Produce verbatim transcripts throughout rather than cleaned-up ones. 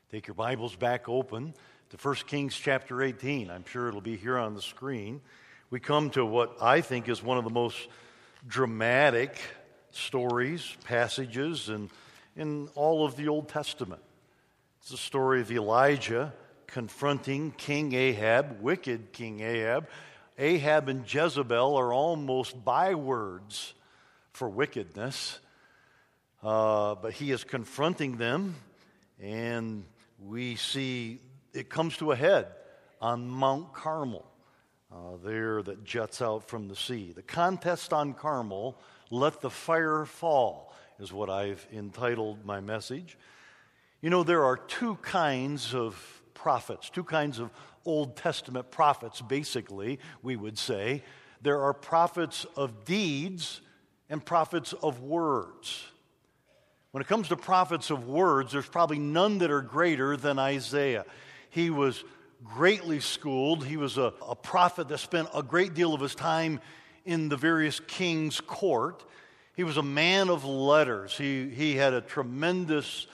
Take your Bibles back open to First Kings chapter eighteen. I'm sure it'll be here on the screen. We come to what I think is one of the most dramatic stories, passages in, in all of the Old Testament. It's the story of Elijah confronting King Ahab, wicked King Ahab. Ahab and Jezebel are almost bywords for wickedness, uh, but he is confronting them, and we see it comes to a head on Mount Carmel, uh, there that juts out from the sea. The contest on Carmel, let the fire fall, is what I've entitled my message. You know, there are two kinds of prophets, two kinds of Old Testament prophets, basically, we would say. There are prophets of deeds and prophets of words. When it comes to prophets of words, there's probably none that are greater than Isaiah. He was greatly schooled. He was a, a prophet that spent a great deal of his time in the various kings' court. He was a man of letters. He, he had a tremendous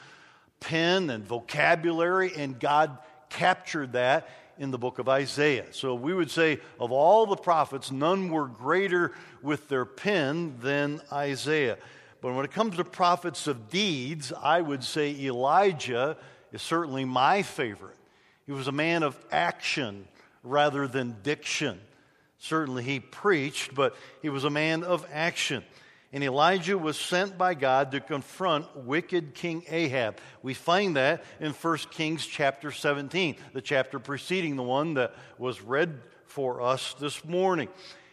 pen and vocabulary, and God captured that in the book of Isaiah. So we would say of all the prophets, none were greater with their pen than Isaiah. But when it comes to prophets of deeds, I would say Elijah is certainly my favorite. He was a man of action rather than diction. Certainly he preached, but he was a man of action. And Elijah was sent by God to confront wicked King Ahab. We find that in First Kings chapter seventeen, the chapter preceding the one that was read for us this morning.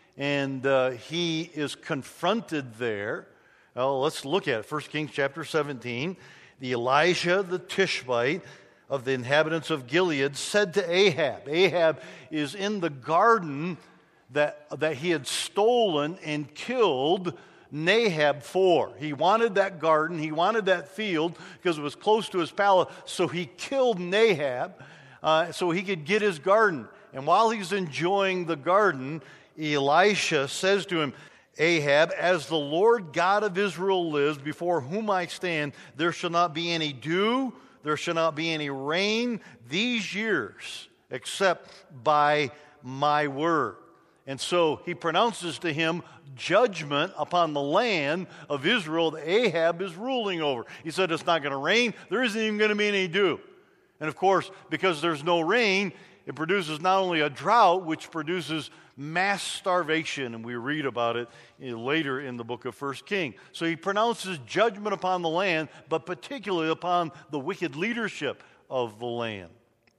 And uh, he is confronted there. Well, let's look at it. First Kings chapter seventeen. The Elijah the Tishbite of the inhabitants of Gilead said to Ahab, Ahab is in the garden that, that he had stolen and killed Nahab for. He wanted that garden, he wanted that field because it was close to his palace, so he killed Nahab uh, so he could get his garden. And while he's enjoying the garden, Elisha says to him, Ahab, as the Lord God of Israel lives, before whom I stand, there shall not be any dew, there shall not be any rain these years, except by my word. And so he pronounces to him judgment upon the land of Israel that Ahab is ruling over. He said it's not going to rain, there isn't even going to be any dew. And of course, because there's no rain, it produces not only a drought, which produces mass starvation, and we read about it later in the book of First Kings. So he pronounces judgment upon the land, but particularly upon the wicked leadership of the land.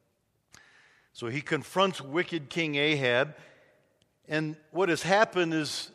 So he confronts wicked King Ahab, and what has happened is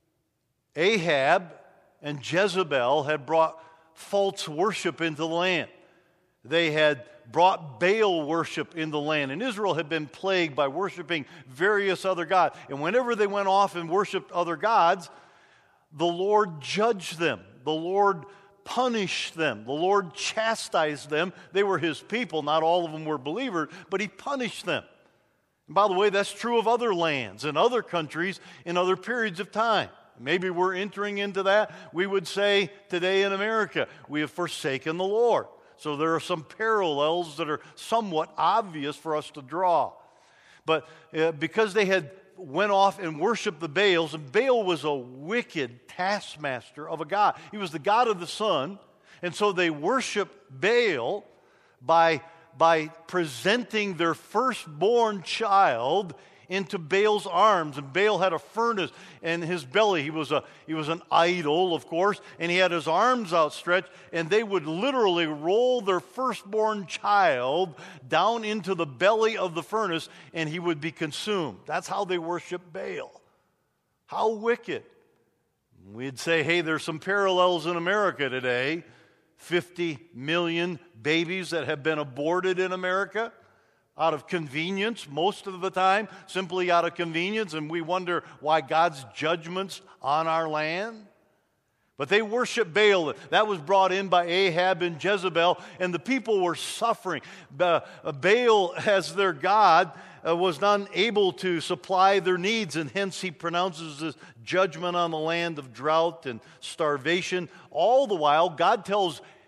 Ahab and Jezebel had brought false worship into the land. They had brought Baal worship in the land. And Israel had been plagued by worshiping various other gods. And whenever they went off and worshiped other gods, the Lord judged them. The Lord punished them. The Lord chastised them. They were his people. Not all of them were believers, but he punished them. And by the way, that's true of other lands and other countries in other periods of time. Maybe we're entering into that. We would say today in America, we have forsaken the Lord. So there are some parallels that are somewhat obvious for us to draw. But uh, because they had went off and worshiped the Baals, and Baal was a wicked taskmaster of a god. He was the god of the sun, and so they worshiped Baal by, by presenting their firstborn child into Baal's arms. And Baal had a furnace in his belly. He was a he was an idol, of course, and he had his arms outstretched, and they would literally roll their firstborn child down into the belly of the furnace, and he would be consumed. That's how they worship Baal. How wicked. We'd say, hey, there's some parallels in America today. fifty million babies that have been aborted in America. Out of convenience, most of the time, simply out of convenience, and we wonder why God's judgments on our land. But they worship Baal. That was brought in by Ahab and Jezebel, and the people were suffering. Baal, as their god, was not able to supply their needs, and hence he pronounces this judgment on the land of drought and starvation. All the while, God tells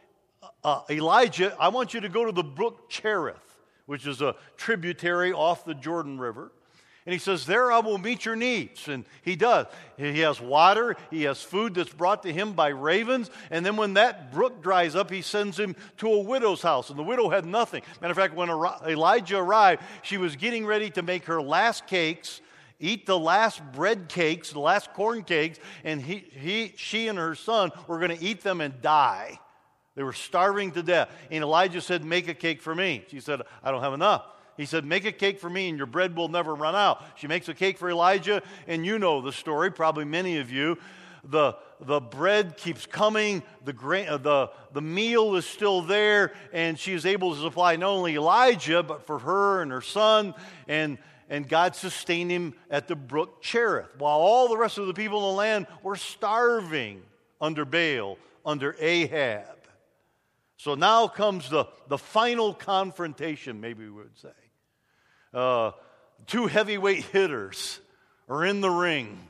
uh, Elijah, I want you to go to the brook Cherith, which is a tributary off the Jordan River. And he says, there I will meet your needs. And he does. He has water. He has food that's brought to him by ravens. And then when that brook dries up, he sends him to a widow's house. And the widow had nothing. Matter of fact, when Elijah arrived, she was getting ready to make her last cakes, eat the last bread cakes, the last corn cakes, and he, he, she and her son were going to eat them and die. They were starving to death. And Elijah said, make a cake for me. She said, I don't have enough. He said, make a cake for me and your bread will never run out. She makes a cake for Elijah, and you know the story, probably many of you. The, the bread keeps coming, the, grain, uh, the, the meal is still there, and she is able to supply not only Elijah, but for her and her son, and, and God sustained him at the brook Cherith, while all the rest of the people in the land were starving under Baal, under Ahab. So now comes the, the final confrontation, maybe we would say. Uh, two heavyweight hitters are in the ring.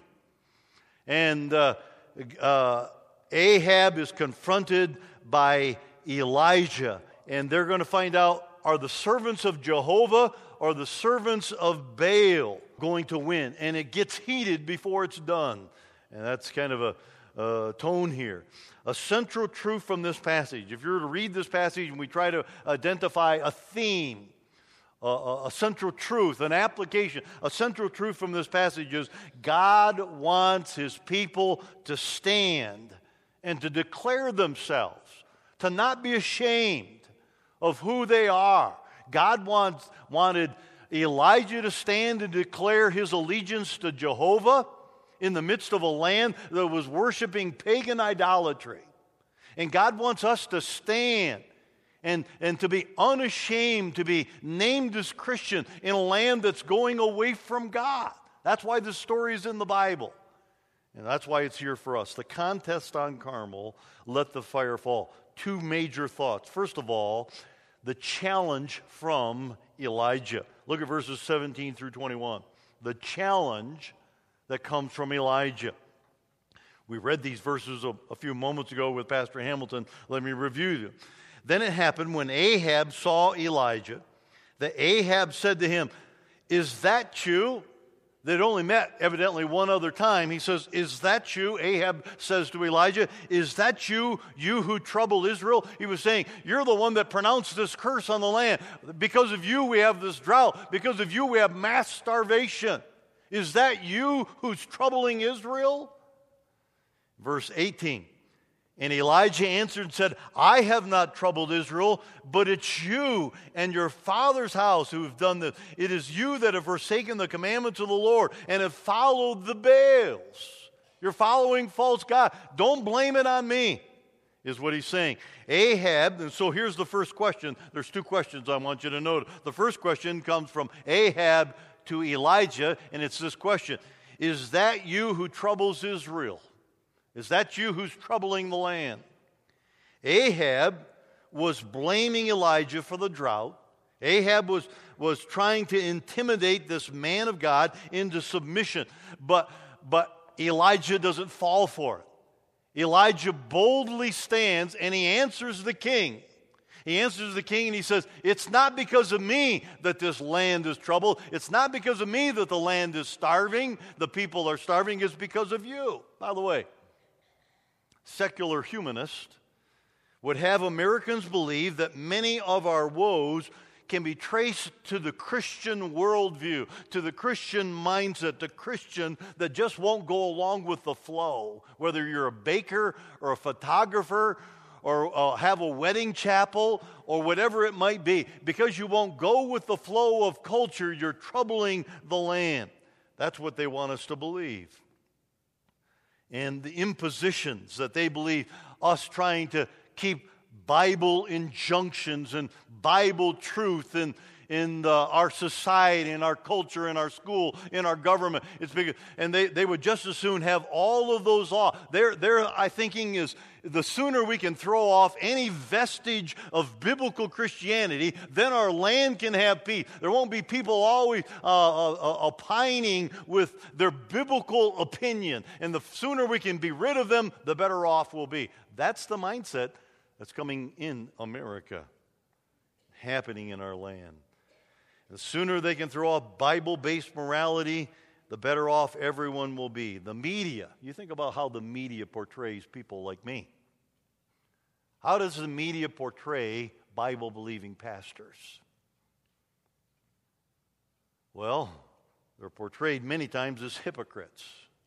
And uh, uh, Ahab is confronted by Elijah. And they're going to find out, are the servants of Jehovah or the servants of Baal going to win? And it gets heated before it's done. And that's kind of a uh, tone here. A central truth from this passage. If you were to read this passage and we try to identify a theme, a, a central truth, an application, a central truth from this passage is God wants His people to stand and to declare themselves, to not be ashamed of who they are. God wants, wanted Elijah to stand and declare his allegiance to Jehovah in the midst of a land that was worshiping pagan idolatry. And God wants us to stand and, and to be unashamed, to be named as Christian in a land that's going away from God. That's why this story is in the Bible. And that's why it's here for us. The contest on Carmel, let the fire fall. Two major thoughts. First of all, the challenge from Elijah. Look at verses seventeen through twenty-one. The challenge that comes from Elijah. We read these verses a, a few moments ago with Pastor Hamilton. Let me review them. Then it happened when Ahab saw Elijah, that Ahab said to him, is that you? They'd only met evidently one other time. He says, is that you? Ahab says to Elijah, is that you, you who trouble Israel? He was saying, you're the one that pronounced this curse on the land. Because of you we have this drought. Because of you we have mass starvation. Is that you who's troubling Israel? Verse eighteen. And Elijah answered and said, I have not troubled Israel, but it's you and your father's house who have done this. It is you that have forsaken the commandments of the Lord and have followed the Baals. You're following false God. Don't blame it on me, is what he's saying. Ahab, and so here's the first question. There's two questions I want you to note. The first question comes from Ahab to Elijah, and it's this question. Is that you who troubles Israel? Is that you who's troubling the land? Ahab was blaming Elijah for the drought. Ahab was, was trying to intimidate this man of God into submission. But, but Elijah doesn't fall for it. Elijah boldly stands and he answers the king. He answers the king and he says, it's not because of me that this land is troubled. It's not because of me that the land is starving. The people are starving. It's because of you. By the way, secular humanists would have Americans believe that many of our woes can be traced to the Christian worldview, to the Christian mindset, the Christian that just won't go along with the flow. Whether you're a baker or a photographer or uh, have a wedding chapel or whatever it might be, because you won't go with the flow of culture, you're troubling the land. That's what they want us to believe. And the impositions that they believe, us trying to keep Bible injunctions and Bible truth in, in the, our society, in our culture, in our school, in our government. It's big, and they, they would just as soon have all of those off. Their, their I thinking is the sooner we can throw off any vestige of biblical Christianity, then our land can have peace. There won't be people always uh, uh, opining with their biblical opinion. And the sooner we can be rid of them, the better off we'll be. That's the mindset that's coming in America, happening in our land. The sooner they can throw off Bible-based morality, the better off everyone will be. The media, you think about how the media portrays people like me. How does the media portray Bible-believing pastors? Well, they're portrayed many times as hypocrites,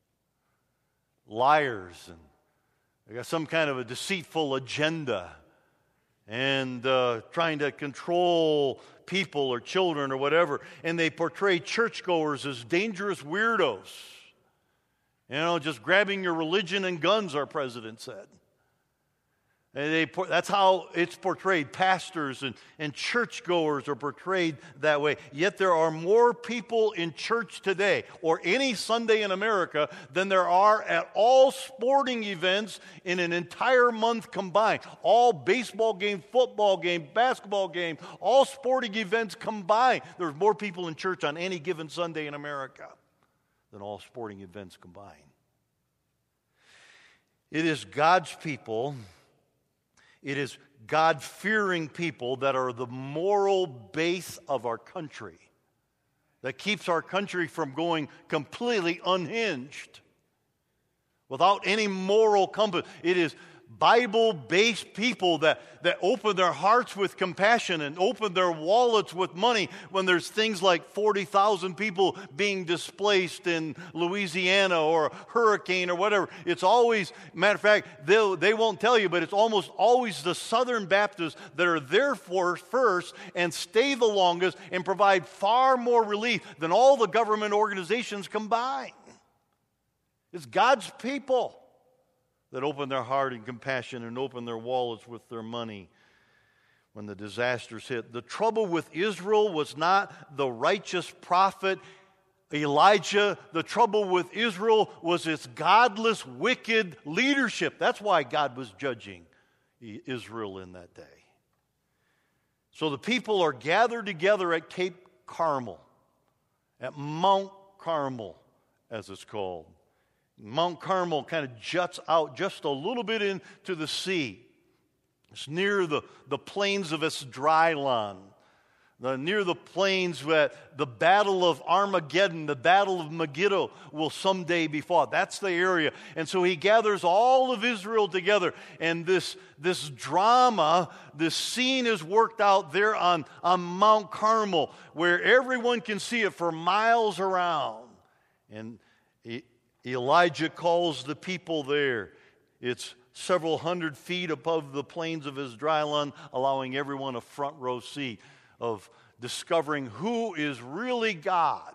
liars, and they got some kind of a deceitful agenda and uh, trying to control people or children or whatever. And they portray churchgoers as dangerous weirdos. You know, just grabbing your religion and guns, our president said. And they, that's how it's portrayed. Pastors and, and churchgoers are portrayed that way. Yet there are more people in church today, or any Sunday in America, than there are at all sporting events in an entire month combined. All baseball game, football game, basketball game, all sporting events combined. There's more people in church on any given Sunday in America than all sporting events combined. It is God's people. It is God-fearing people that are the moral base of our country, that keeps our country from going completely unhinged without any moral compass. It is Bible-based people that, that open their hearts with compassion and open their wallets with money when there's things like forty thousand people being displaced in Louisiana or a hurricane or whatever. It's always, matter of fact, they they won't tell you, but it's almost always the Southern Baptists that are there for first and stay the longest and provide far more relief than all the government organizations combined. It's God's people that open their heart in compassion and open their wallets with their money when the disasters hit. The trouble with Israel was not the righteous prophet Elijah. The trouble with Israel was its godless, wicked leadership. That's why God was judging Israel in that day. So the people are gathered together at Cape Carmel, at Mount Carmel, as it's called. Mount Carmel kind of juts out just a little bit into the sea. It's near the, the plains of Esdraelon, the, near the plains where the battle of Armageddon, the battle of Megiddo will someday be fought. That's the area. And so he gathers all of Israel together. And this, this drama, this scene is worked out there on, on Mount Carmel, where everyone can see it for miles around. And it, Elijah calls the people there. It's several hundred feet above the plains of Esdraelon, allowing everyone a front row seat of discovering who is really God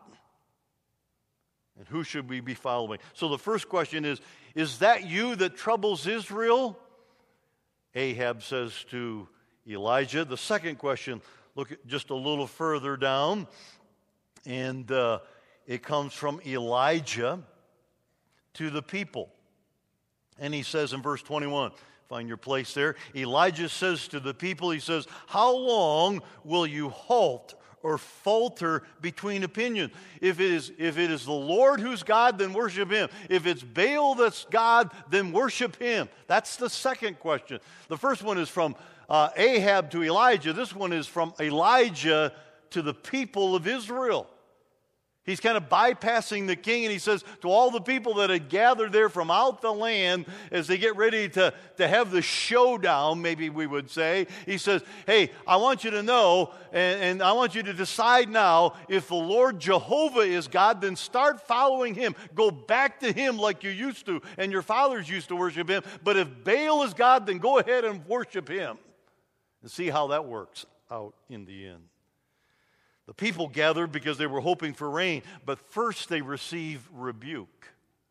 and who should we be following. So the first question is, is that you that troubles Israel? Ahab says to Elijah. The second question, look at just a little further down, and uh, it comes from Elijah to the people. And he says in verse twenty-one, find your place there. Elijah says to the people, he says, how long will you halt or falter between opinions? If it is, if it is the Lord who's God, then worship him. If it's Baal that's God, then worship him. That's the second question. The first one is from uh, Ahab to Elijah. This one is from Elijah to the people of Israel. He's kind of bypassing the king, and he says to all the people that had gathered there from out the land as they get ready to, to have the showdown, maybe we would say, he says, hey, I want you to know, and, and I want you to decide now, if the Lord Jehovah is God, then start following him. Go back to him like you used to, and your fathers used to worship him. But if Baal is God, then go ahead and worship him. And see how that works out in the end. The people gathered because they were hoping for rain, but first they received rebuke.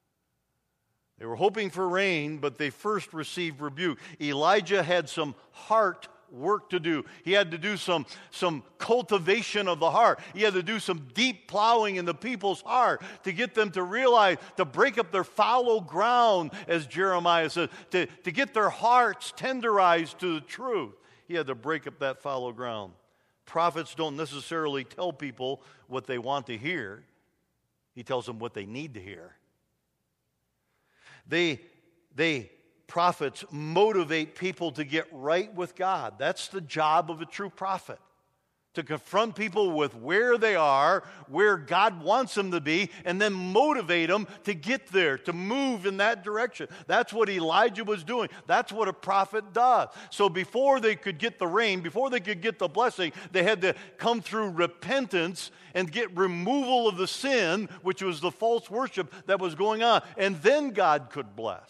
They were hoping for rain, but they first received rebuke. Elijah had some heart work to do. He had to do some, some cultivation of the heart. He had to do some deep plowing in the people's heart to get them to realize, to break up their fallow ground, as Jeremiah says, to, to get their hearts tenderized to the truth. He had to break up that fallow ground. Prophets don't necessarily tell people what they want to hear. He tells them what they need to hear. They, they prophets motivate people to get right with God. That's the job of a true prophet. To confront people with where they are, where God wants them to be, and then motivate them to get there, to move in that direction. That's what Elijah was doing. That's what a prophet does. So before they could get the rain, before they could get the blessing, they had to come through repentance and get removal of the sin, which was the false worship that was going on. And then God could bless.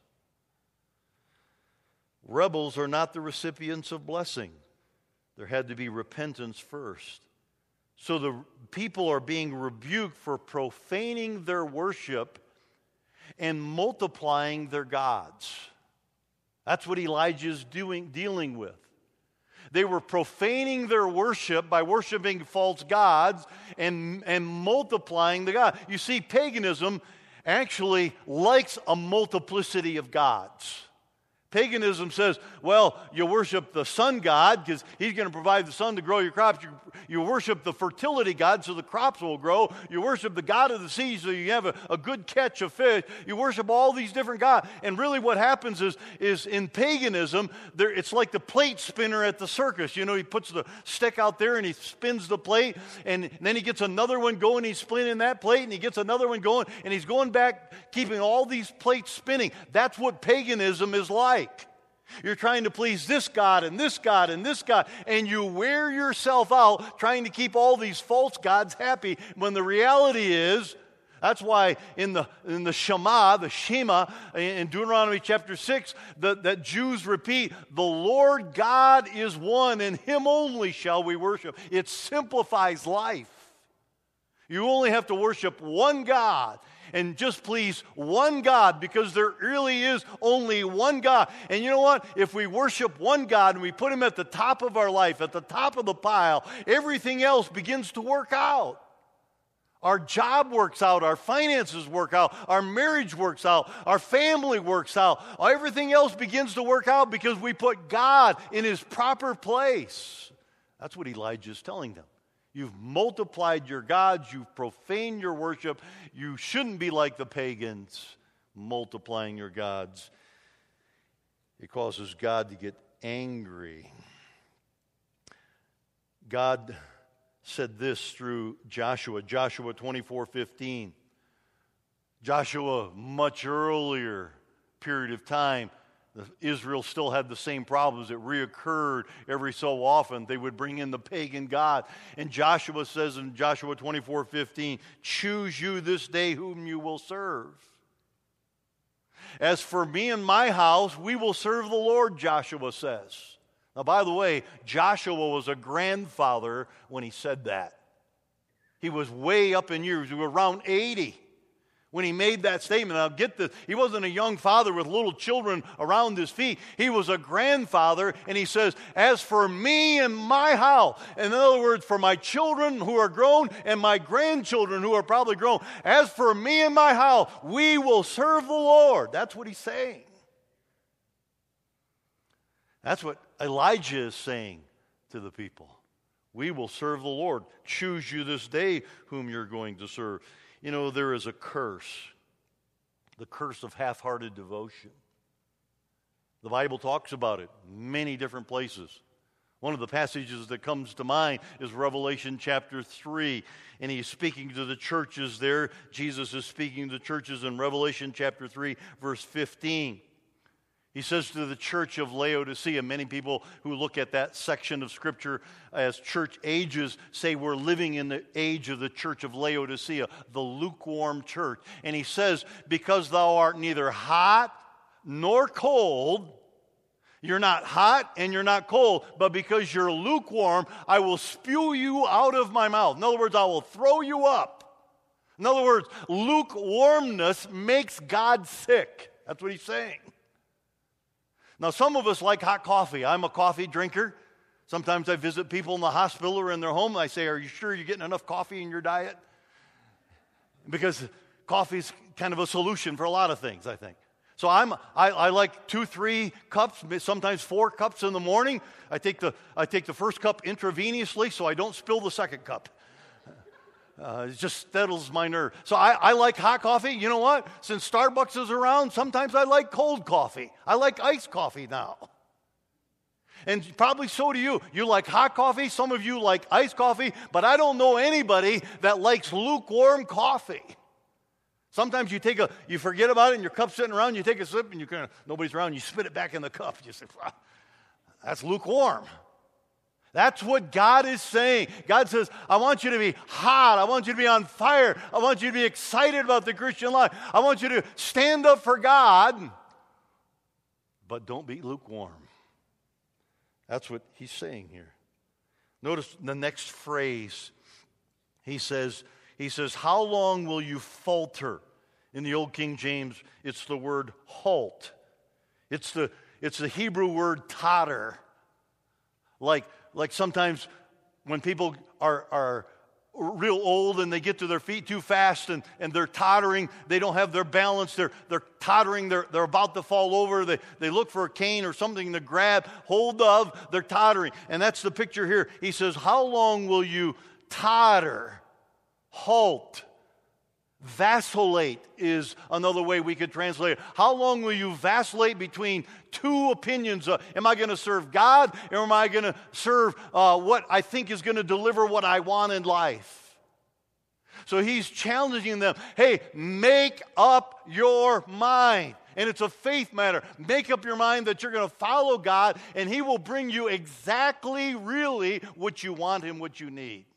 Rebels are not the recipients of blessing. There had to be repentance first. So the people are being rebuked for profaning their worship and multiplying their gods. That's what Elijah's doing, dealing with. They were profaning their worship by worshiping false gods and, and multiplying the God. You see, paganism actually likes a multiplicity of gods. Paganism says, well, you worship the sun god because he's going to provide the sun to grow your crops. You, you worship the fertility god so the crops will grow. You worship the god of the sea so you have a, a good catch of fish. You worship all these different gods. And really what happens is, is in paganism, there, it's like the plate spinner at the circus. You know, he puts the stick out there and he spins the plate, and then he gets another one going, he's spinning that plate, and he gets another one going, and he's going back, keeping all these plates spinning. That's what paganism is like. You're trying to please this God and this God and this God, and you wear yourself out trying to keep all these false gods happy, when the reality is, that's why in the in the Shema, the Shema, in Deuteronomy chapter six, the, that Jews repeat, the Lord God is one, and Him only shall we worship. It simplifies life. You only have to worship one God and just please one God, because there really is only one God. And you know what? If we worship one God and we put Him at the top of our life, at the top of the pile, everything else begins to work out. Our job works out, our finances work out, our marriage works out, our family works out. Everything else begins to work out because we put God in His proper place. That's what Elijah is telling them. You've multiplied your gods. You've profaned your worship. You shouldn't be like the pagans, multiplying your gods. It causes God to get angry. God said this through Joshua, Joshua twenty-four fifteen. Joshua, much earlier period of time, Israel still had the same problems. It reoccurred every so often. They would bring in the pagan god. And Joshua says in Joshua twenty-four fifteen, choose you this day whom you will serve. As for me and my house, we will serve the Lord, Joshua says. Now, by the way, Joshua was a grandfather when he said that. He was way up in years. He was around eighty. When he made that statement. Now get this, he wasn't a young father with little children around his feet. He was a grandfather, and he says, as for me and my house, in other words, for my children who are grown and my grandchildren who are probably grown, as for me and my house, we will serve the Lord. That's what he's saying. That's what Elijah is saying to the people. We will serve the Lord. Choose you this day whom you're going to serve. You know, there is a curse, the curse of half-hearted devotion. The Bible talks about it in many different places. One of the passages that comes to mind is Revelation chapter three, and he's speaking to the churches there. Jesus is speaking to the churches in Revelation chapter three, verse fifteen. He says to the church of Laodicea, many people who look at that section of Scripture as church ages say we're living in the age of the church of Laodicea, the lukewarm church. And he says, because thou art neither hot nor cold, you're not hot and you're not cold, but because you're lukewarm, I will spew you out of my mouth. In other words, I will throw you up. In other words, lukewarmness makes God sick. That's what he's saying. Now, some of us like hot coffee. I'm a coffee drinker. Sometimes I visit people in the hospital or in their home. I say, are you sure you're getting enough coffee in your diet? Because coffee is kind of a solution for a lot of things, I think. So I'm, I, I like two, three cups, sometimes four cups in the morning. I take the, I take the first cup intravenously so I don't spill the second cup. Uh, it just settles my nerve. So I, I like hot coffee. You know what? Since Starbucks is around, sometimes I like cold coffee. I like iced coffee now. And probably so do you. You like hot coffee. Some of you like iced coffee. But I don't know anybody that likes lukewarm coffee. Sometimes you take a, you forget about it and your cup's sitting around, you take a sip and you kind of, nobody's around, you spit it back in the cup. You say, wow, that's lukewarm. That's what God is saying. God says, I want you to be hot. I want you to be on fire. I want you to be excited about the Christian life. I want you to stand up for God, but don't be lukewarm. That's what he's saying here. Notice the next phrase. He says, he says, how long will you falter? In the Old King James, it's the word halt. It's the, it's the Hebrew word totter. Like, like sometimes when people are, are real old and they get to their feet too fast and, and they're tottering, they don't have their balance, they're, they're tottering, they're, they're about to fall over, they, they look for a cane or something to grab hold of, they're tottering. And that's the picture here. He says, how long will you totter, halt? Vacillate is another way we could translate it. How long will you vacillate between two opinions? Uh, am I going to serve God, or am I going to serve uh, what I think is going to deliver what I want in life? So he's challenging them, hey, make up your mind. And it's a faith matter. Make up your mind that you're going to follow God, and he will bring you exactly, really, what you want and what you need.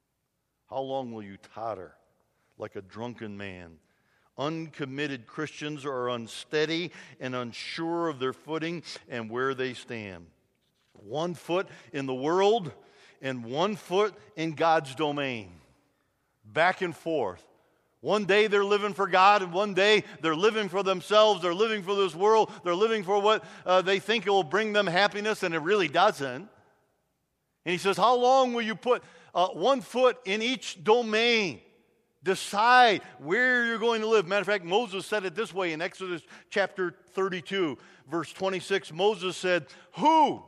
How long will you totter? Like a drunken man. Uncommitted Christians are unsteady and unsure of their footing and where they stand. One foot in the world and one foot in God's domain. Back and forth. One day they're living for God, and one day they're living for themselves. They're living for this world. They're living for what uh, they think it will bring them happiness, and it really doesn't. And he says, how long will you put uh, one foot in each domain? Decide where you're going to live. Matter of fact, Moses said it this way in Exodus chapter thirty-two, verse twenty-six. Moses said, Who?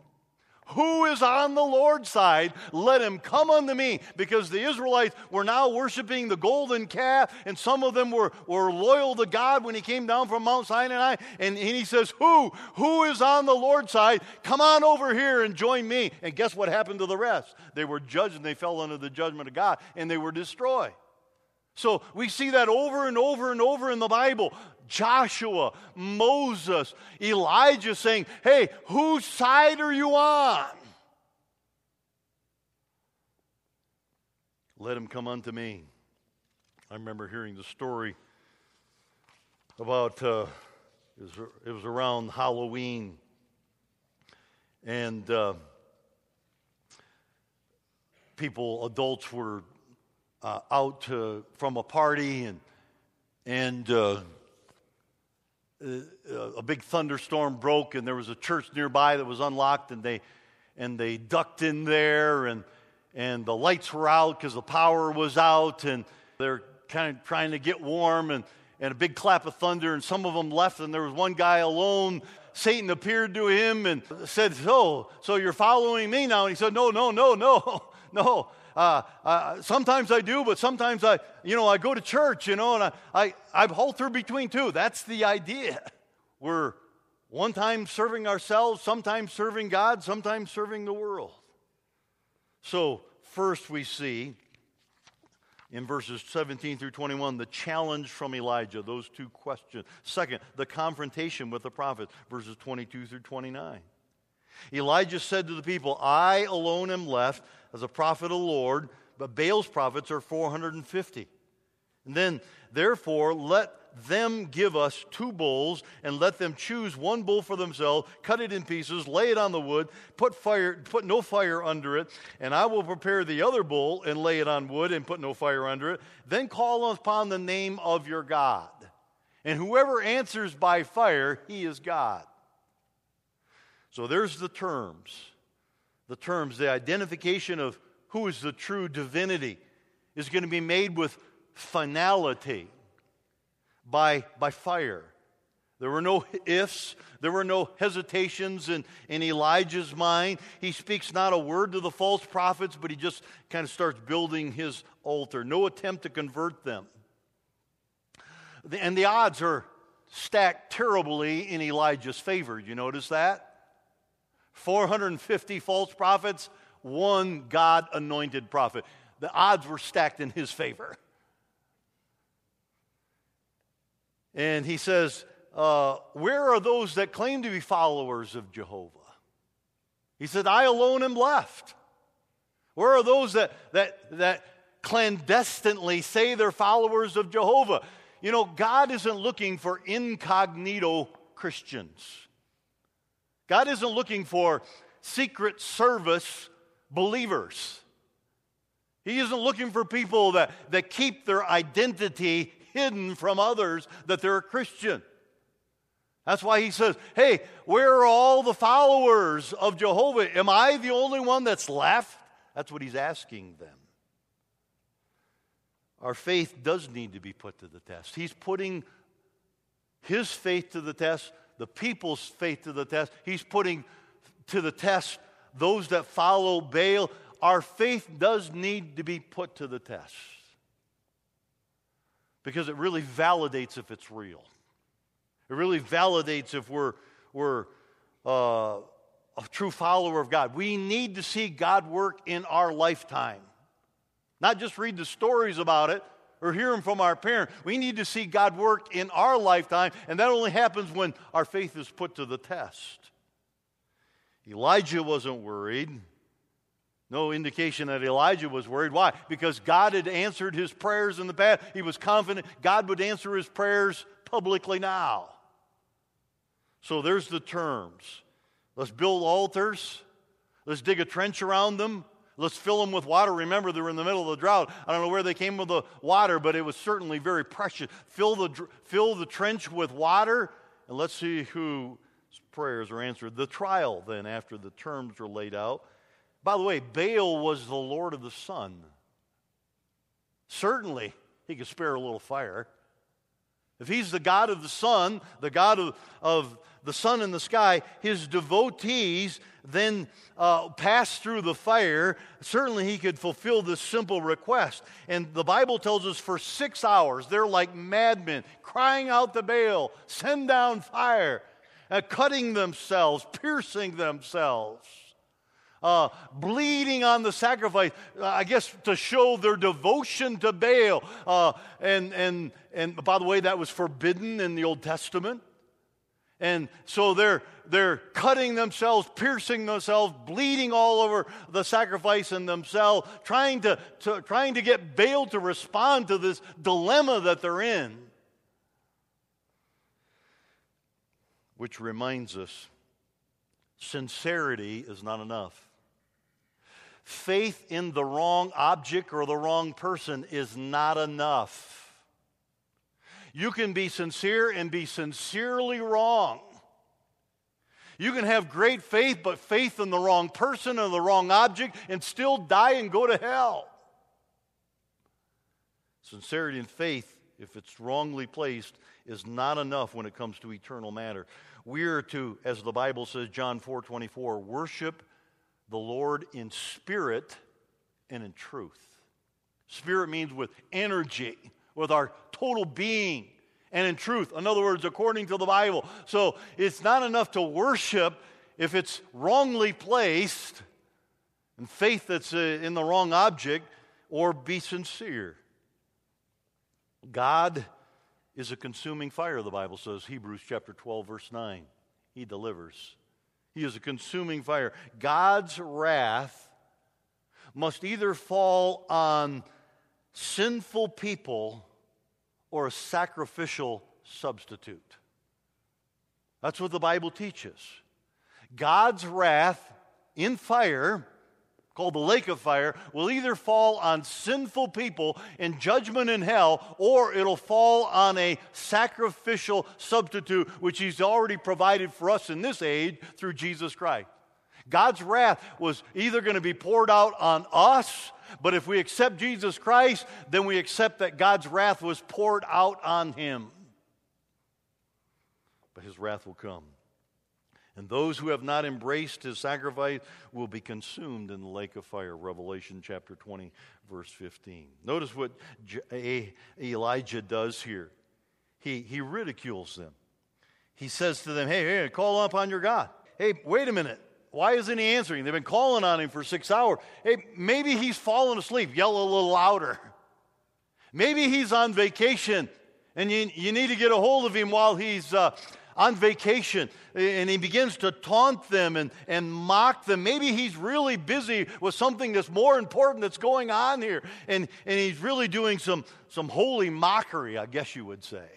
Who is on the Lord's side? Let him come unto me. Because the Israelites were now worshiping the golden calf, and some of them were, were loyal to God when he came down from Mount Sinai. And, and he says, Who? Who is on the Lord's side? Come on over here and join me. And guess what happened to the rest? They were judged, and they fell under the judgment of God, and they were destroyed. So we see that over and over and over in the Bible. Joshua, Moses, Elijah saying, hey, whose side are you on? Let him come unto me. I remember hearing the story about, uh, it, was, it was around Halloween. And uh, people, adults were Uh, out to, from a party, and and uh, uh, a big thunderstorm broke, and there was a church nearby that was unlocked, and they and they ducked in there, and and the lights were out because the power was out, and they're kind of trying to get warm, and and a big clap of thunder, and some of them left, and there was one guy alone. Satan appeared to him and said, "So, so you're following me now?" And he said, "No, no, no, no, no." Uh, uh, sometimes I do, but sometimes I, you know, I go to church, you know, and I, I, I halter between two. That's the idea. We're one time serving ourselves, sometimes serving God, sometimes serving the world. So first we see in verses seventeen through twenty-one, the challenge from Elijah, those two questions. Second, the confrontation with the prophet, verses twenty-two through twenty-nine. Elijah said to the people, I alone am left as a prophet of the Lord, but Baal's prophets are four hundred fifty. And then, therefore, let them give us two bulls, and let them choose one bull for themselves, cut it in pieces, lay it on the wood, put fire, put no fire under it, and I will prepare the other bull and lay it on wood and put no fire under it. Then call upon the name of your God. And whoever answers by fire, he is God. So there's the terms. The terms, the identification of who is the true divinity is going to be made with finality, by, by fire. There were no ifs. There were no hesitations in, in Elijah's mind. He speaks not a word to the false prophets, but he just kind of starts building his altar. No attempt to convert them. And the odds are stacked terribly in Elijah's favor. You notice that? four hundred fifty false prophets, one God-anointed prophet. The odds were stacked in his favor. And he says, uh, where are those that claim to be followers of Jehovah? He said, I alone am left. Where are those that, that, that clandestinely say they're followers of Jehovah? You know, God isn't looking for incognito Christians. God isn't looking for secret service believers. He isn't looking for people that, that keep their identity hidden from others that they're a Christian. That's why he says, hey, where are all the followers of Jehovah? Am I the only one that's left? That's what he's asking them. Our faith does need to be put to the test. He's putting his faith to the test, the people's faith to the test. He's putting to the test those that follow Baal. Our faith does need to be put to the test because it really validates if it's real. It really validates if we're, we're uh, a true follower of God. We need to see God work in our lifetime. Not just read the stories about it or hear them from our parents. We need to see God work in our lifetime, and that only happens when our faith is put to the test. Elijah wasn't worried. No indication that Elijah was worried. Why? Because God had answered his prayers in the past. He was confident God would answer his prayers publicly now. So there's the terms. Let's build altars. Let's dig a trench around them. Let's fill them with water. Remember, they were in the middle of the drought. I don't know where they came with the water, but it was certainly very precious. Fill the, fill the trench with water, and let's see whose prayers are answered. The trial, then, after the terms were laid out. By the way, Baal was the Lord of the sun. Certainly, he could spare a little fire. If he's the God of the sun, the God of, of the sun in the sky, his devotees then uh, pass through the fire. Certainly he could fulfill this simple request. And the Bible tells us for six hours, they're like madmen, crying out to Baal, send down fire, uh, cutting themselves, piercing themselves. Uh, bleeding on the sacrifice, uh, I guess to show their devotion to Baal. Uh, and, and, and by the way, that was forbidden in the Old Testament. And so they're, they're cutting themselves, piercing themselves, bleeding all over the sacrifice and themselves, trying to, to, trying to get Baal to respond to this dilemma that they're in. Which reminds us, sincerity is not enough. Faith in the wrong object or the wrong person is not enough. You can be sincere and be sincerely wrong. You can have great faith, but faith in the wrong person or the wrong object and still die and go to hell. Sincerity and faith, if it's wrongly placed, is not enough when it comes to eternal matter. We are to, as the Bible says, John four twenty-four, worship the Lord in spirit and in truth. Spirit means with energy, with our total being, and in truth. In other words, according to the Bible. So it's not enough to worship if it's wrongly placed and faith that's uh, in the wrong object, or be sincere. God is a consuming fire, the Bible says, Hebrews chapter twelve, verse nine. He delivers. He is a consuming fire. God's wrath must either fall on sinful people or a sacrificial substitute. That's what the Bible teaches. God's wrath in fire, called the lake of fire, will either fall on sinful people in judgment in hell, or it'll fall on a sacrificial substitute, which he's already provided for us in this age through Jesus Christ. God's wrath was either going to be poured out on us, but if we accept Jesus Christ, then we accept that God's wrath was poured out on him. but his wrath will come. And those who have not embraced his sacrifice will be consumed in the lake of fire. Revelation chapter twenty, verse fifteen. Notice what Elijah does here. He, he ridicules them. He says to them, hey, hey, call upon your God. Hey, wait a minute. Why isn't he answering? They've been calling on him for six hours. Hey, maybe he's fallen asleep. Yell a little louder. Maybe he's on vacation, and you, you need to get a hold of him while he's uh, on vacation. And he begins to taunt them and, and mock them. Maybe he's really busy with something that's more important that's going on here. And, and he's really doing some, some holy mockery, I guess you would say.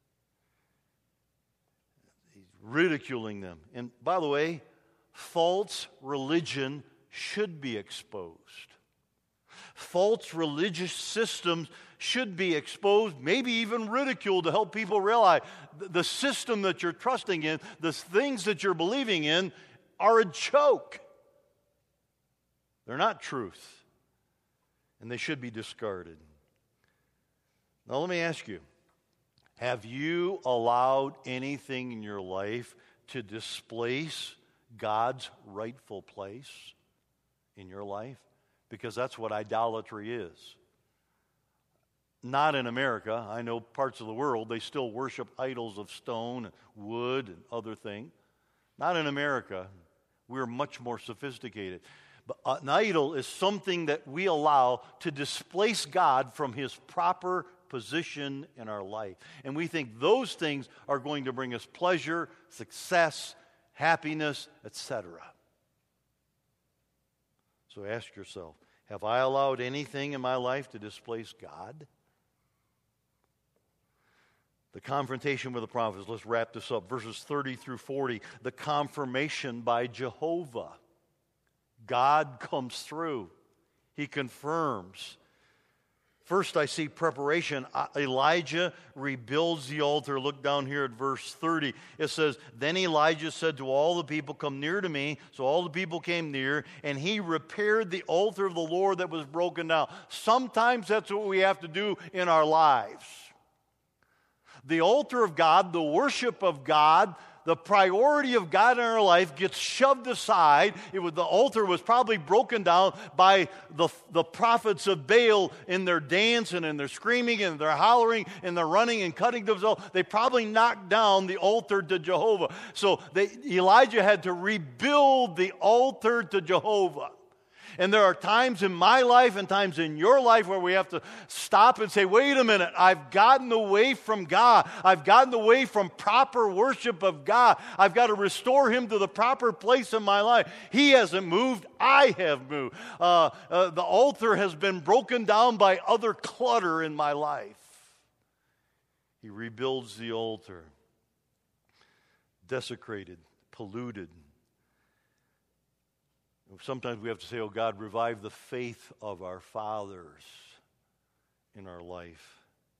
He's ridiculing them. And by the way, false religion should be exposed. False religious systems should be exposed, maybe even ridiculed, to help people realize the system that you're trusting in, the things that you're believing in, are a joke. They're not truth, and they should be discarded. Now let me ask you, have you allowed anything in your life to displace God's rightful place in your life? Because that's what idolatry is. Not in America. I know parts of the world, they still worship idols of stone, wood, and other things. Not in America. We're much more sophisticated. But an idol is something that we allow to displace God from his proper position in our life. And we think those things are going to bring us pleasure, success, happiness, et cetera. So ask yourself, have I allowed anything in my life to displace God? The confrontation with the prophets. Let's wrap this up. Verses thirty through forty. The confirmation by Jehovah. God comes through. He confirms. First, I see preparation. Elijah rebuilds the altar. Look down here at verse thirty. It says, then Elijah said to all the people, come near to me. So all the people came near, and he repaired the altar of the Lord that was broken down. Sometimes that's what we have to do in our lives. The altar of God, the worship of God, the priority of God in our life gets shoved aside. It was, the altar was probably broken down by the, the prophets of Baal in their dance and in their screaming and their hollering and their running and cutting themselves. They probably knocked down the altar to Jehovah. So they, Elijah had to rebuild the altar to Jehovah. And there are times in my life and times in your life where we have to stop and say, wait a minute, I've gotten away from God. I've gotten away from proper worship of God. I've got to restore him to the proper place in my life. He hasn't moved. I have moved. Uh, uh, the altar has been broken down by other clutter in my life. He rebuilds the altar. Desecrated, polluted. Sometimes we have to say, oh God, revive the faith of our fathers in our life.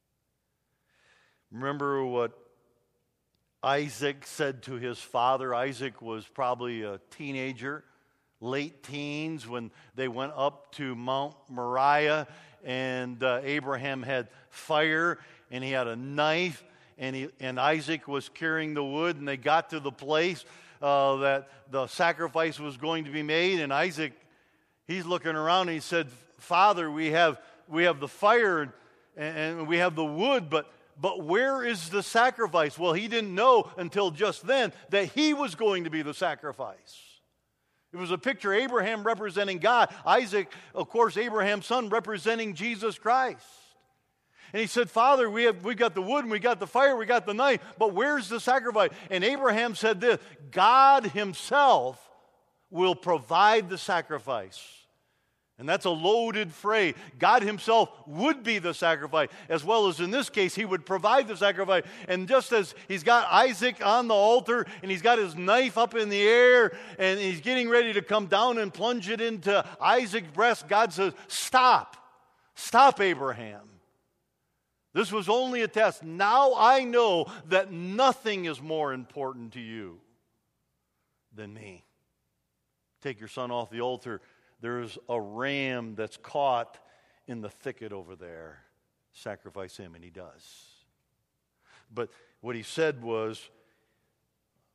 Remember what Isaac said to his father. Isaac was probably a teenager, late teens, when they went up to Mount Moriah, and uh, Abraham had fire, and he had a knife, and, he, and Isaac was carrying the wood, and they got to the place Uh, that the sacrifice was going to be made, and Isaac, he's looking around and he said, Father, we have we have the fire and, and we have the wood, but but where is the sacrifice? Well, he didn't know until just then that he was going to be the sacrifice. It was a picture, Abraham representing God, Isaac, of course, Abraham's son, representing Jesus Christ. And he said, Father, we have we got the wood and we got the fire, we got the knife, but where's the sacrifice? And Abraham said this, God himself will provide the sacrifice. And that's a loaded phrase. God himself would be the sacrifice, as well as in this case, he would provide the sacrifice. And just as he's got Isaac on the altar, and he's got his knife up in the air, and he's getting ready to come down and plunge it into Isaac's breast, God says, stop. Stop, Abraham. This was only a test. Now I know that nothing is more important to you than me. Take your son off the altar. There's a ram that's caught in the thicket over there. Sacrifice him, and he does. But what he said was,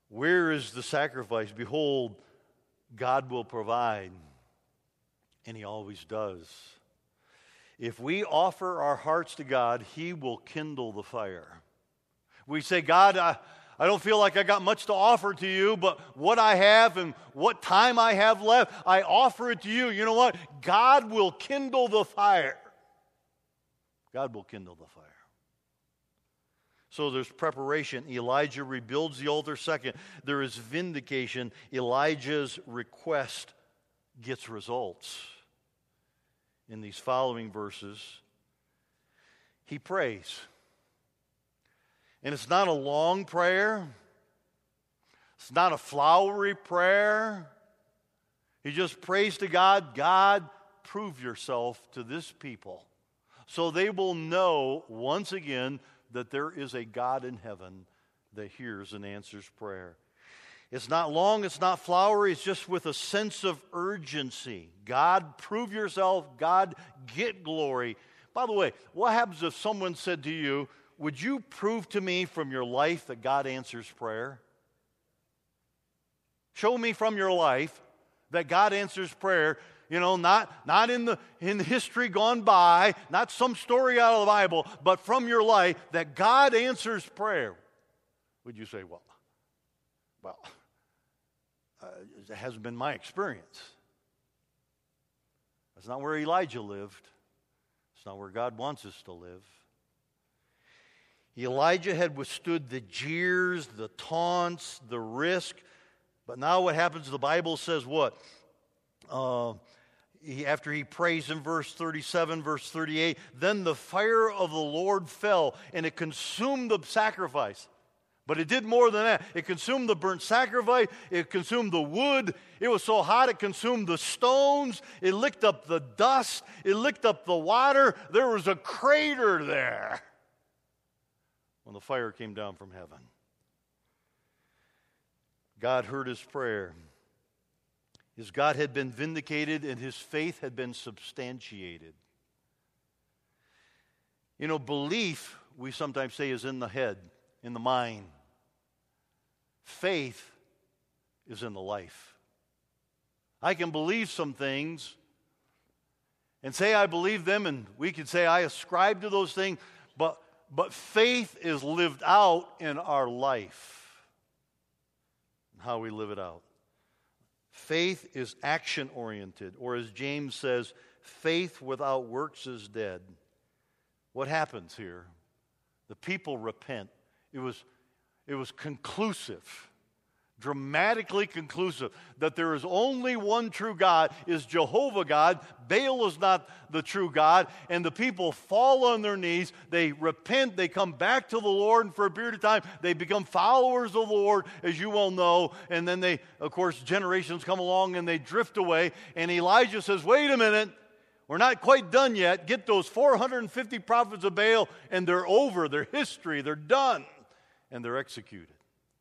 Where is the sacrifice? Behold, God will provide, and He always does. If we offer our hearts to God, He will kindle the fire. We say, God, I, I don't feel like I got much to offer to you, but what I have and what time I have left, I offer it to you. You know what? God will kindle the fire. God will kindle the fire. So there's preparation. Elijah rebuilds the altar. Second, there is vindication. Elijah's request gets results. In these following verses, he prays. And it's not a long prayer. It's not a flowery prayer. He just prays to God, God, prove yourself to this people, so they will know once again that there is a God in heaven that hears and answers prayer. It's not long, it's not flowery, it's just with a sense of urgency. God, prove yourself. God, get glory. By the way, what happens if someone said to you, would you prove to me from your life that God answers prayer? Show me from your life that God answers prayer. You know, not, not in the in the history gone by, not some story out of the Bible, but from your life that God answers prayer. Would you say, well, well, uh, it hasn't been my experience. That's not where Elijah lived. It's not where God wants us to live. Elijah had withstood the jeers, the taunts, the risk. But now what happens, the Bible says what? Uh, he, after he prays in verse thirty-seven, verse thirty-eight, then the fire of the Lord fell, and it consumed the sacrifice. But it did more than that. It consumed the burnt sacrifice. It consumed the wood. It was so hot it consumed the stones. It licked up the dust. It licked up the water. There was a crater there when the fire came down from heaven. God heard his prayer. His God had been vindicated and his faith had been substantiated. You know, belief, we sometimes say, is in the head, in the mind. Faith is in the life. I can believe some things and say I believe them, and we can say I ascribe to those things, but, but faith is lived out in our life, how we live it out. Faith is action-oriented, or as James says, faith without works is dead. What happens here? The people repent. It was, it was conclusive, dramatically conclusive, that there is only one true God, is Jehovah God. Baal is not the true God. And the people fall on their knees. They repent. They come back to the Lord. And for a period of time, they become followers of the Lord, as you well know. And then they, of course, generations come along and they drift away. And Elijah says, wait a minute. We're not quite done yet. Get those four hundred fifty prophets of Baal, and they're over. They're history. They're done. And they're executed.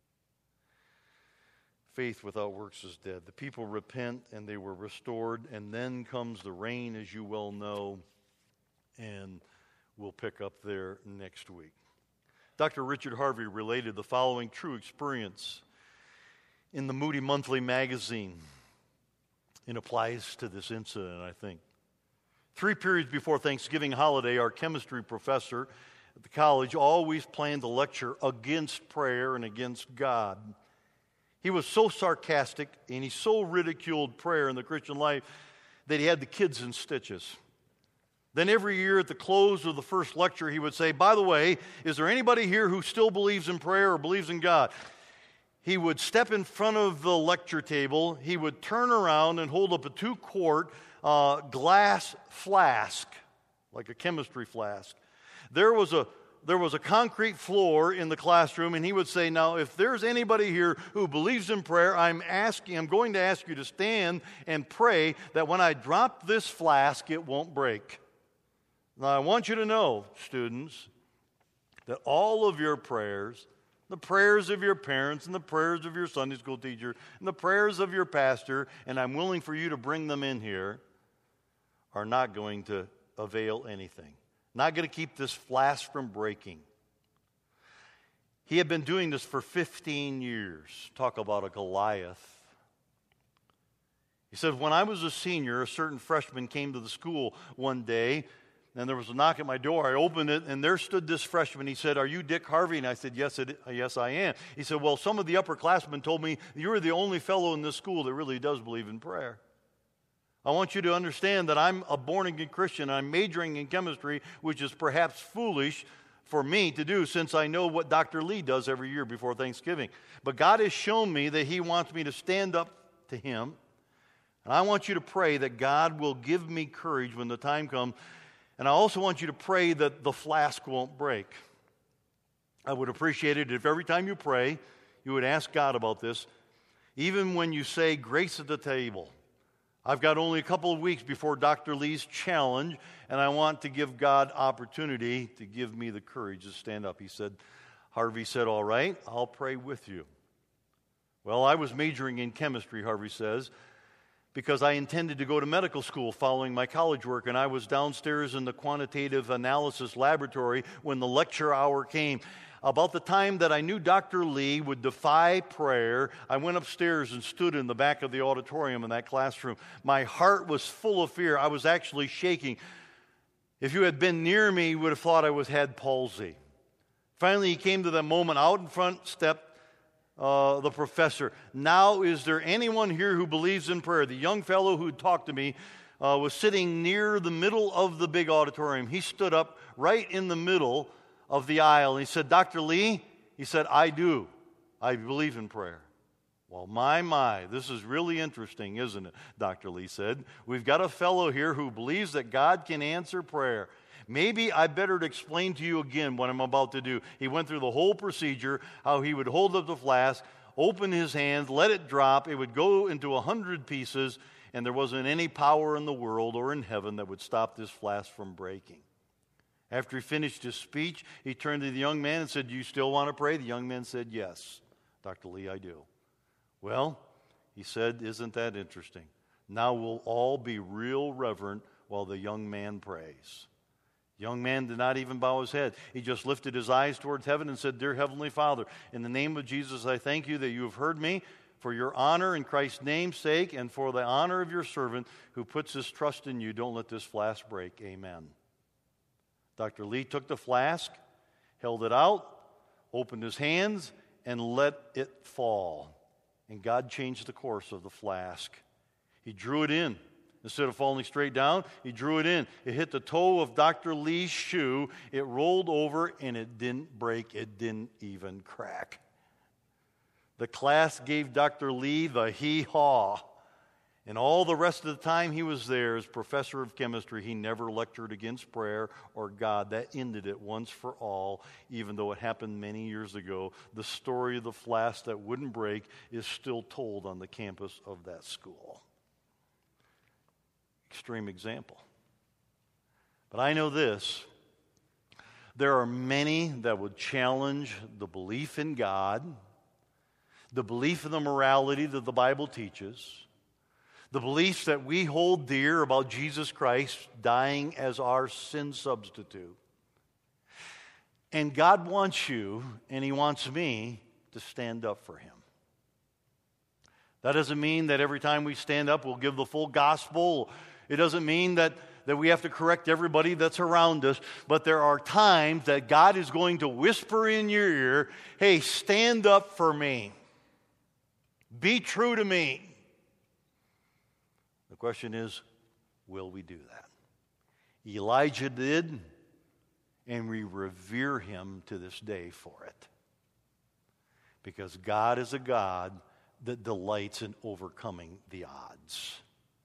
Faith without works is dead. The people repent, and they were restored. And then comes the rain, as you well know. And we'll pick up there next week. Doctor Richard Harvey related the following true experience in the Moody Monthly magazine. It applies to this incident, I think. Three periods before Thanksgiving holiday, our chemistry professor at the college always planned a lecture against prayer and against God. He was so sarcastic and he so ridiculed prayer in the Christian life that he had the kids in stitches. Then every year at the close of the first lecture, he would say, by the way, is there anybody here who still believes in prayer or believes in God? He would step in front of the lecture table. He would turn around and hold up a two-quart uh, glass flask, like a chemistry flask. There was a there was a concrete floor in the classroom, and he would say, now, if there's anybody here who believes in prayer, I'm asking, I'm going to ask you to stand and pray that when I drop this flask, it won't break. Now, I want you to know, students, that all of your prayers, the prayers of your parents and the prayers of your Sunday school teacher and the prayers of your pastor, and I'm willing for you to bring them in here, are not going to avail anything. Not going to keep this flask from breaking. He had been doing this for fifteen years. Talk about a Goliath. He said, when I was a senior, a certain freshman came to the school one day, and there was a knock at my door. I opened it, and there stood this freshman. He said, are you Dick Harvey? And I said, yes, it, yes, I am. He said, well, some of the upperclassmen told me you're the only fellow in this school that really does believe in prayer. I want you to understand that I'm a born-again Christian. I'm majoring in chemistry, which is perhaps foolish for me to do since I know what Doctor Lee does every year before Thanksgiving. But God has shown me that He wants me to stand up to Him. And I want you to pray that God will give me courage when the time comes. And I also want you to pray that the flask won't break. I would appreciate it if every time you pray, you would ask God about this. Even when you say grace at the table. I've got only a couple of weeks before Doctor Lee's challenge, and I want to give God opportunity to give me the courage to stand up. He said, Harvey said, all right, I'll pray with you. Well, I was majoring in chemistry, Harvey says, because I intended to go to medical school following my college work, and I was downstairs in the quantitative analysis laboratory when the lecture hour came. About the time that I knew Doctor Lee would defy prayer, I went upstairs and stood in the back of the auditorium in that classroom. My heart was full of fear. I was actually shaking. If you had been near me, you would have thought I was had palsy. Finally, he came to that moment. Out in front stepped uh, the professor. Now, is there anyone here who believes in prayer? The young fellow who talked to me uh, was sitting near the middle of the big auditorium. He stood up right in the middle of the aisle. And he said, Doctor Lee, he said, I do. I believe in prayer. Well, my, my, this is really interesting, isn't it? Doctor Lee said. We've got a fellow here who believes that God can answer prayer. Maybe I better explain to you again what I'm about to do. He went through the whole procedure, how he would hold up the flask, open his hands, let it drop. It would go into a hundred pieces, and there wasn't any power in the world or in heaven that would stop this flask from breaking. After he finished his speech, he turned to the young man and said, do you still want to pray? The young man said, yes, Doctor Lee, I do. Well, he said, isn't that interesting? Now we'll all be real reverent while the young man prays. The young man did not even bow his head. He just lifted his eyes towards heaven and said, Dear Heavenly Father, in the name of Jesus, I thank you that you have heard me. For your honor in Christ's name's sake and for the honor of your servant who puts his trust in you, don't let this flask break. Amen. Doctor Lee took the flask, held it out, opened his hands, and let it fall. And God changed the course of the flask. He drew it in. Instead of falling straight down, he drew it in. It hit the toe of Doctor Lee's shoe. It rolled over, and it didn't break. It didn't even crack. The class gave Doctor Lee the hee-haw. And all the rest of the time he was there as professor of chemistry, he never lectured against prayer or God. That ended it once for all, even though it happened many years ago. The story of the flask that wouldn't break is still told on the campus of that school. Extreme example. But I know this. There are many that would challenge the belief in God, the belief in the morality that the Bible teaches, the beliefs that we hold dear about Jesus Christ dying as our sin substitute. And God wants you, and He wants me, to stand up for Him. That doesn't mean that every time we stand up we'll give the full gospel. It doesn't mean that, that we have to correct everybody that's around us. But there are times that God is going to whisper in your ear, hey, stand up for me. Be true to me. The question is, will we do that? Elijah did, and we revere him to this day for it. Because God is a God that delights in overcoming the odds.